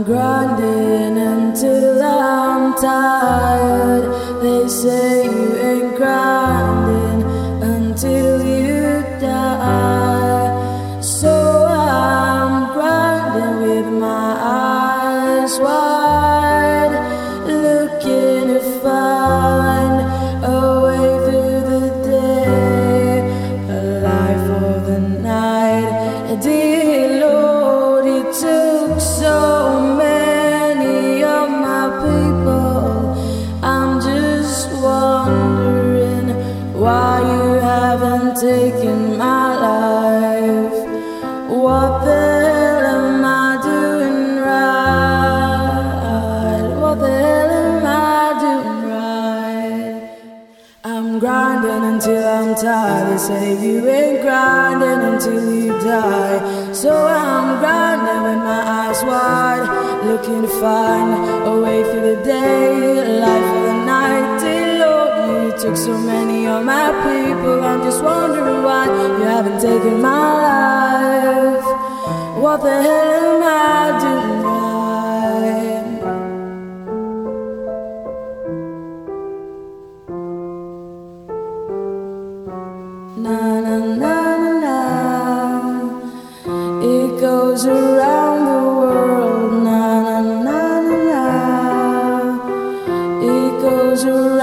grinding until I'm tired. They say you ain't grinding until you die. So I'm grinding with my eyes wide, looking to find a way through the day, a life for the night. Dear Lord, it took so many of my people. I'm just wondering why you haven't taken my life. What the hell am I doing right? What the hell am I doing right? I'm grinding until I'm tired. They say you ain't grinding until you die. So I'm grinding with my eyes wide, looking to find a way through the day, a life for the night. Dear Lord, you took so many of my people. I'm just wondering why you haven't taken my life. What the hell am I doing right? Na na na na na. It goes around the world. Na na na na na. It goes around.